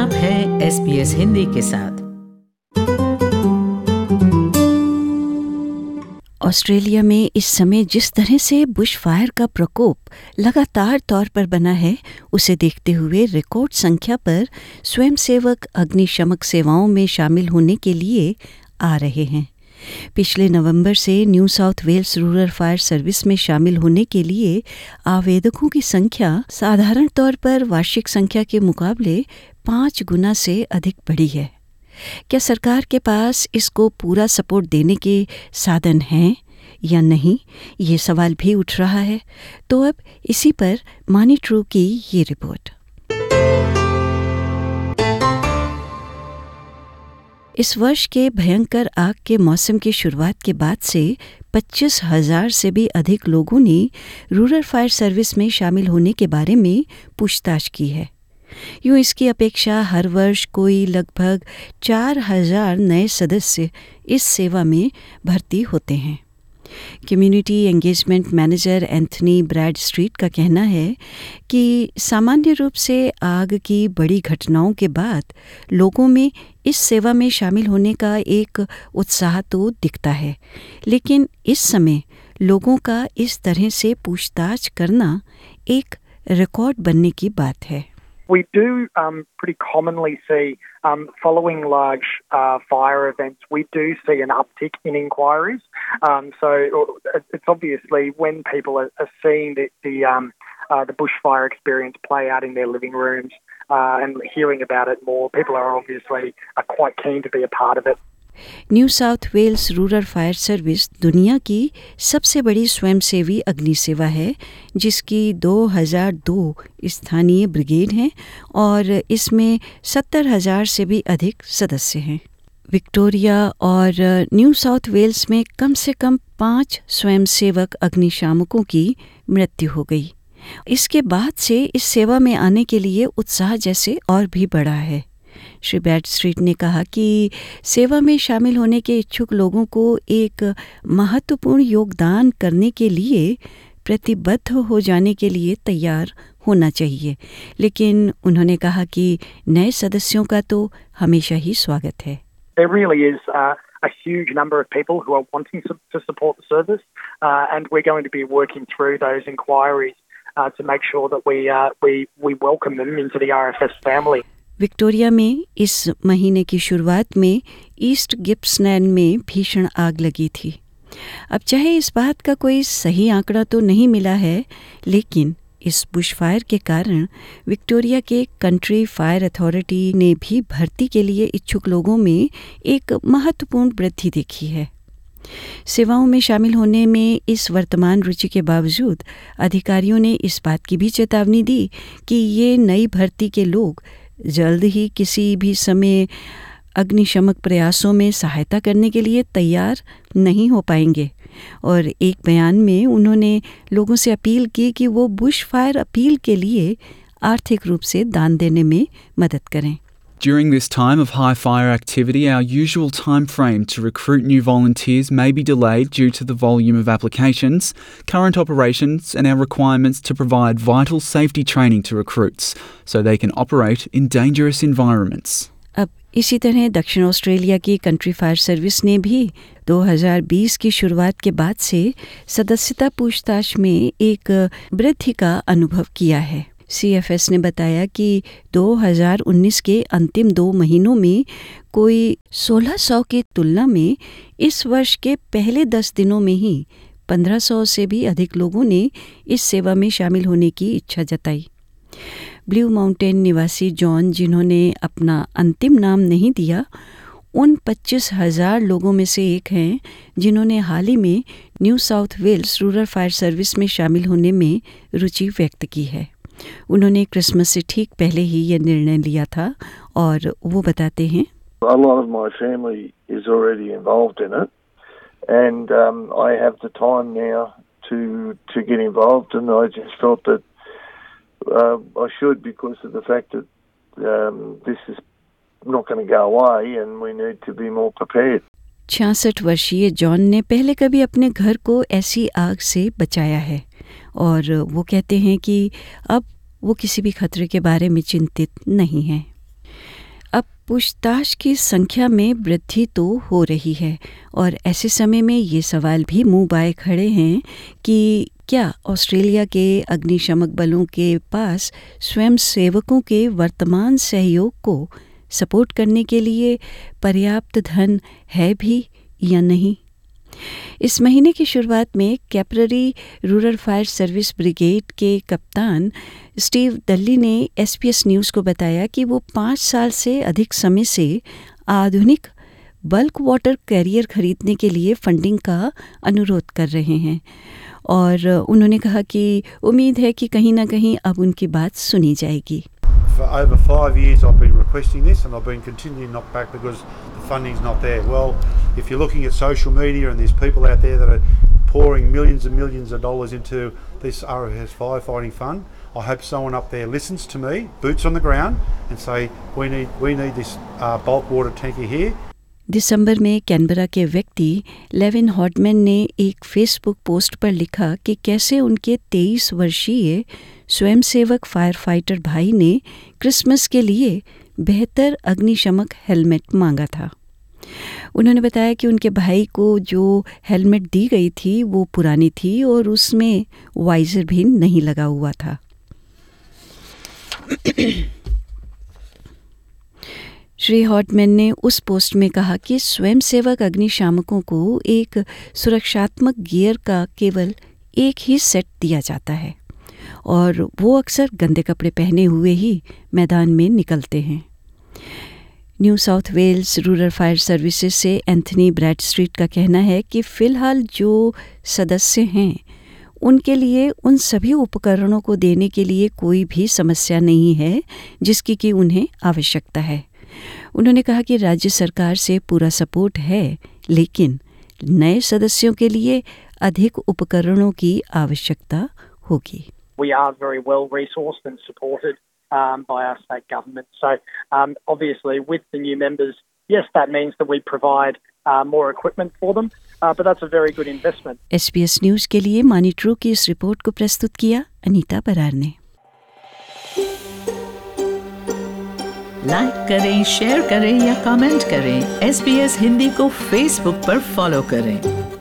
आप हैं SBS हिंदी के साथ। ऑस्ट्रेलिया में इस समय जिस तरह से बुश फायर का प्रकोप लगातार तौर पर बना है, उसे देखते हुए रिकॉर्ड संख्या पर स्वयंसेवक अग्निशमक सेवाओं में शामिल होने के लिए आ रहे हैं। पिछले नवंबर से New South Wales rural fire service में शामिल होने के लिए आवेदकों की संख्या साधारण तौर पर वार्षिक संख्या के मुकाबले 5 गुना से अधिक बढ़ी है। क्या सरकार के पास इसको पूरा सपोर्ट देने के साधन हैं या नहीं, ये सवाल भी उठ रहा है। तो अब इसी पर मानी ट्रू की ये रिपोर्ट। इस वर्ष के भयंकर आग के मौसम की शुरुआत के बाद से 25,000 से भी अधिक लोगों ने रूरल फायर सर्विस में शामिल होने के बारे में पूछताछ की है। यूँ इसकी अपेक्षा हर वर्ष कोई लगभग 4,000 नए सदस्य इस सेवा में भर्ती होते हैं। Community engagement manager Anthony Bradstreet का कहना है कि सामान्य रूप से आग की बड़ी घटनाओं के बाद लोगों में इस सेवा में शामिल होने का एक उत्साह तो दिखता है, लेकिन इस समय लोगों का इस तरह से पूछताछ करना एक रिकॉर्ड बनने की बात है। We do pretty commonly see, following large fire events, we do see an uptick in inquiries. So it's obviously when people are seeing the bushfire experience play out in their living rooms and hearing about it more, people are obviously quite keen to be a part of it. New South Wales rural fire service दुनिया की सबसे बड़ी स्वयंसेवी अग्नि सेवा है, जिसकी 2002 स्थानीय ब्रिगेड हैं और इसमें 70,000 से भी अधिक सदस्य हैं। विक्टोरिया और न्यू साउथ वेल्स में कम से कम 5 स्वयंसेवक अग्निशामकों की मृत्यु हो गई। इसके बाद से इस सेवा में आने के लिए उत्साह जैसे और भी बढ़ा है। श्री ब्रैडस्ट्रीट ने कहा कि सेवा में शामिल होने के इच्छुक लोगों को एक महत्वपूर्ण योगदान करने के लिए प्रतिबद्ध हो जाने के लिए तैयार होना चाहिए, लेकिन उन्होंने कहा कि नए सदस्यों का तो हमेशा ही स्वागत है। There really is a huge number of people who are wanting to support the service, and we're going to be working through those inquiries to make sure that we welcome them into the RFS family. Victoria में इस महीने की शुरुआत में east Gippsland में भीषण आग लगी थी। अब चाहे इस बात का कोई सही आंकड़ा तो नहीं मिला है, लेकिन इस बुशफायर के कारण विक्टोरिया के कंट्री फायर अथॉरिटी ने भी भर्ती के लिए इच्छुक लोगों में एक महत्वपूर्ण वृद्धि देखी है। सेवाओं में शामिल होने में इस वर्तमान रुचि के बावजूद अधिकारियों ने इस बात की भी चेतावनी दी कि ये नई भर्ती के लोग जल्द ही किसी भी समय अग्निशमक प्रयासों में सहायता करने के लिए तैयार नहीं हो पाएंगे। और एक बयान में उन्होंने लोगों से अपील की कि वो बुश फायर अपील के लिए आर्थिक रूप से दान देने में मदद करें। During this time of high fire activity, our usual time frame to recruit new volunteers may be delayed due to the volume of applications, current operations and our requirements to provide vital safety training to recruits so they can operate in dangerous environments. अब इसी तरह दक्षिण Australia की country fire service ने भी 2020 की शुरुआत के बाद से सदस्यता पूछताछ में एक वृद्धि का अनुभव किया है। CFS ने बताया कि 2019 के अंतिम 2 महीनों में कोई 1,600 की तुलना में इस वर्ष के पहले 10 दिनों में ही 1,500 से भी अधिक लोगों ने इस सेवा में शामिल होने की इच्छा जताई। ब्लू माउंटेन निवासी जॉन, जिन्होंने अपना अंतिम नाम नहीं दिया, उन 25,000 लोगों में से एक हैं जिन्होंने हाल ही में New South Wales rural fire service में शामिल होने में रुचि व्यक्त की है। उन्होंने क्रिसमस से ठीक पहले ही यह निर्णय लिया था और वो बताते हैं, A lot of my family is already involved in it, and I have the time now to get involved, and I just felt that I should, because of the fact that this is not going to go away and we need to be more prepared. 66 वर्षीय John ने पहले कभी अपने घर को ऐसी आग से बचाया है और वो कहते हैं कि अब वो किसी भी खतरे के बारे में चिंतित नहीं हैं। पूछताछ की संख्या में वृद्धि तो हो रही है और ऐसे समय में ये सवाल भी मुंह बाए खड़े हैं कि क्या ऑस्ट्रेलिया के अग्निशमक बलों के पास स्वयं सेवकों के वर्तमान सहयोग को सपोर्ट करने के लिए पर्याप्त धन है भी या नहीं। इस महीने की शुरुआत में Capertee rural fire service brigade के कप्तान स्टीव डल्ली ने SBS न्यूज़ को बताया कि वो 5 साल से अधिक समय से आधुनिक बल्क वाटर कैरियर खरीदने के लिए फंडिंग का अनुरोध कर रहे हैं और उन्होंने कहा कि उम्मीद है कि कहीं ना कहीं अब उनकी बात सुनी जाएगी। For over 5 years I've been requesting this and I've been continuing knocked back because the funding's not there. Well, if you're looking at social media and there's people out there that are pouring millions and millions of dollars into this RFS firefighting fund, I hope someone up there listens to me, boots on the ground, and say we need this bulk water tanker here. दिसंबर में Canberra के व्यक्ति Lewin हॉर्डमैन ने एक Facebook post पर लिखा कि कैसे उनके 23 वर्षीय स्वयंसेवक फायर फाइटर भाई ने क्रिसमस के लिए बेहतर अग्निशमक हेलमेट मांगा था। उन्होंने बताया कि उनके भाई को जो हेलमेट दी गई थी वो पुरानी थी और उसमें वाइजर भी नहीं लगा हुआ था। श्री हॉटमैन ने उस पोस्ट में कहा कि स्वयंसेवक अग्निशामकों को एक सुरक्षात्मक गियर का केवल एक ही सेट दिया जाता है और वो अक्सर गंदे कपड़े पहने हुए ही मैदान में निकलते हैं। New South Wales rural fire services से एंथनी ब्रैडस्ट्रीट का कहना है कि फ़िलहाल जो सदस्य हैं उनके लिए उन सभी उपकरणों को देने के लिए कोई भी समस्या नहीं है जिसकी कि उन्हें आवश्यकता है। उन्होंने कहा कि राज्य सरकार से पूरा सपोर्ट है लेकिन नए सदस्यों के लिए अधिक उपकरणों की आवश्यकता होगी। We are very well resourced and supported by our state government. So obviously with the new members, yes, that means that we provide more equipment for them, but that's a very good investment. SBS news के लिए मॉनिटरो की इस report को प्रस्तुत किया अनीता बरार ने। Like करें, share करें या कमेंट करें। SBS हिंदी को फेसबुक पर फॉलो करें।